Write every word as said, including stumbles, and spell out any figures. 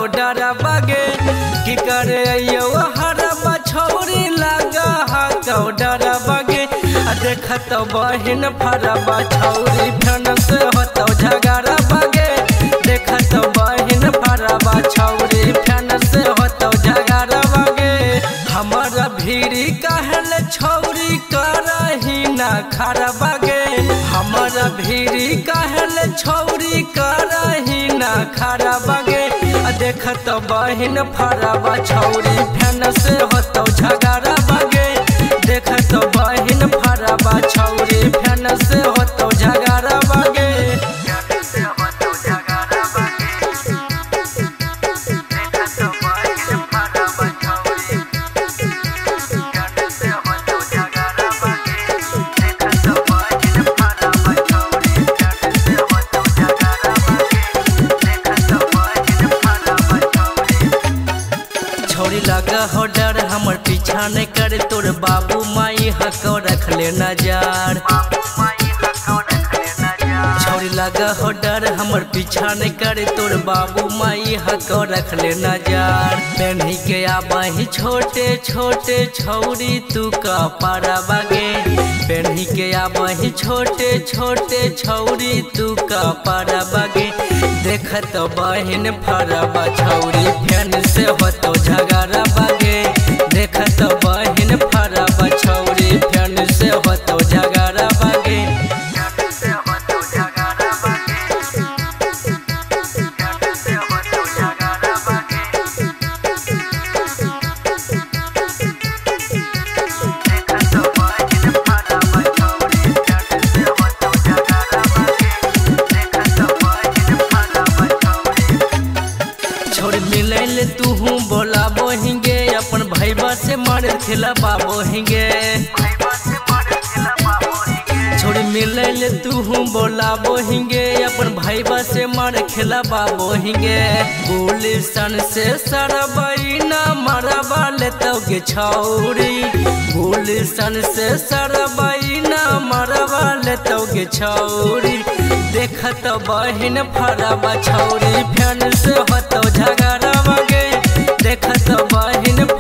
डरा बगे की करे यो हरबा छौरी लगा हाथो डरा बगे देखत बहिन फरबा छौरी फेन से होतो झगड़ा बगे देखत बहिन फरबा छौरी फेन से होतो झगड़ा बगे हमारा भीड़ी कहल छौरी करही ना खरा बगे हमारा भीड़ी कहल छौरी करही ना खरा बगे देखत बहिन फरबा छौरी फेन से होतो झगड़ा बगे देखत बहिन फरबा छौरी फेन से होतो झगड़ा बगे छौरी लगा हो डर हमर पीछा नहीं करे तोर बाबू माई हको रख ले नजर छौरी लगा हो डर हमर पीछा नहीं करे तोर बाबू माई हको रख ले नजर पेन्ही के आबही छोटे छोटे छौरी तू का पारा बगे पेन्ही के आबही छोटे छोटे छौरी तू का पारा बगे देखत बहिन फरबा छौरी फेन से होतो झगड़ा बगे देखत बहिन फरबा छौरी फेन से होतो झगड़ा बगे छोड़ मिले ले तू हूँ बोला बोहिंगे अपन भाईबा से मारे खेला बाबो हिंगे छोड़ मिले ले तू हूँ बोला बोहिंगे अपन भाईबा से मारे खेला बाबो हिंगे गुलिशन से सरबई ना मरबा ले तोगे छौरी गुलिशन से सरबई ना मरबा ले तोगे छौरी देखत बहिन फरबा छौरी फेन से होतो झगड़ा बगे देखत बहिन